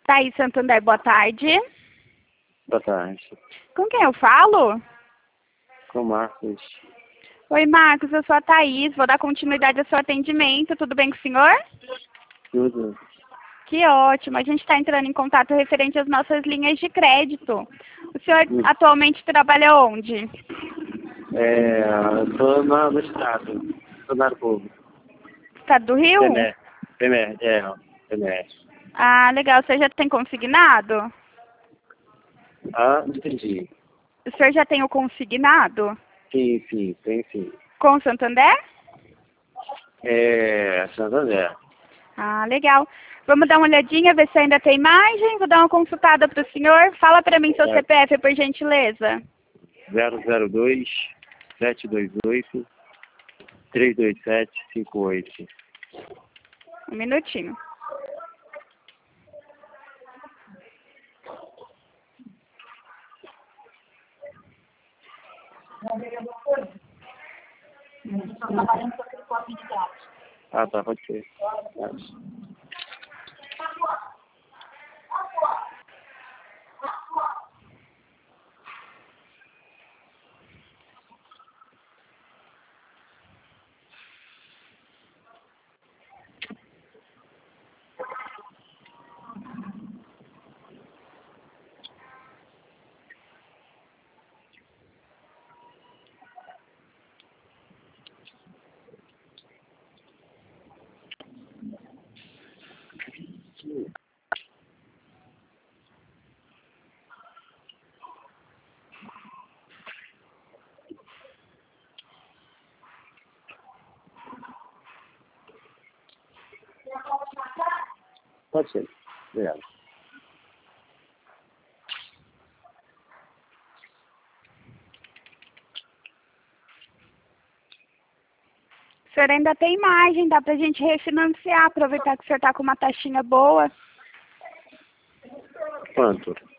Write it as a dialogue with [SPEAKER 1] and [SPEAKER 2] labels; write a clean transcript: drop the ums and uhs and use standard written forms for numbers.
[SPEAKER 1] Thaís Santander, boa tarde.
[SPEAKER 2] Boa tarde.
[SPEAKER 1] Com quem eu falo?
[SPEAKER 2] Com o Marcos.
[SPEAKER 1] Oi, Marcos, eu sou a Thaís, vou dar continuidade ao seu atendimento. Tudo bem com o senhor?
[SPEAKER 2] Tudo.
[SPEAKER 1] Que ótimo, a gente está entrando em contato referente às nossas linhas de crédito. O senhor atualmente trabalha onde?
[SPEAKER 2] Eu tô no estado. Funcionário público.
[SPEAKER 1] Estado do Rio?
[SPEAKER 2] PMR.
[SPEAKER 1] Ah, legal. O senhor já tem consignado?
[SPEAKER 2] Ah, entendi.
[SPEAKER 1] O senhor já tem o consignado?
[SPEAKER 2] Sim, tem sim.
[SPEAKER 1] Com o Santander?
[SPEAKER 2] Santander.
[SPEAKER 1] Ah, legal. Vamos dar uma olhadinha, ver se ainda tem imagem. Vou dar uma consultada para o senhor. Fala para mim seu CPF, por gentileza.
[SPEAKER 2] 002 728 327 58.
[SPEAKER 1] Um minutinho.
[SPEAKER 2] Ah, tá, pode ser. Pode ser. Obrigado.
[SPEAKER 1] O senhor ainda tem imagem, dá pra gente refinanciar, aproveitar que o senhor tá com uma taxinha boa.
[SPEAKER 2] Quanto?